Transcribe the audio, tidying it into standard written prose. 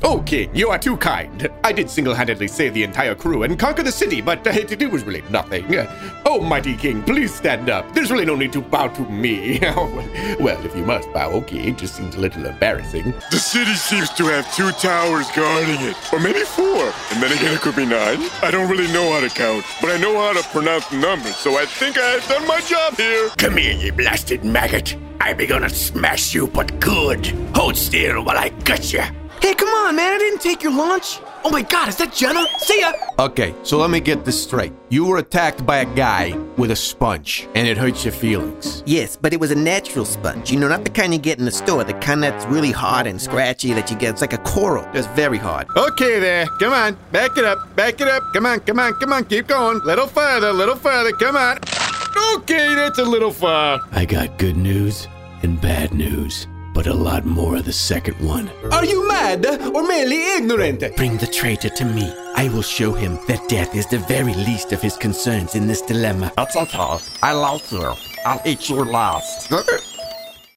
Oh, King, you are too kind. I did single-handedly save the entire crew and conquer the city, but it was really nothing. Oh, mighty King, please stand up. There's really no need to bow to me. Well, if you must bow, okay, it just seems a little embarrassing. The city seems to have 2 towers guarding it. Or maybe 4. And then again, it could be 9. I don't really know how to count, but I know how to pronounce numbers, so I think I have done my job here. Come here, you blasted maggot. I be gonna smash you, but good. Hold still while I gut you. Hey, come on, man. I didn't take your lunch. Oh my God, is that Jenna? See ya! Okay, so let me get this straight. You were attacked by a guy with a sponge, and it hurts your feelings. Yes, but it was a natural sponge. You know, not the kind you get in the store. The kind that's really hard and scratchy that you get. It's like a coral. It's very hard. Okay there. Come on. Back it up. Back it up. Come on. Keep going. Little further. Come on. Okay, that's a little far. I got good news and bad news, but a lot more of the second one. Are you mad or merely ignorant? Bring the traitor to me. I will show him that death is the very least of his concerns in this dilemma. That's okay. I like you. I'll eat you last.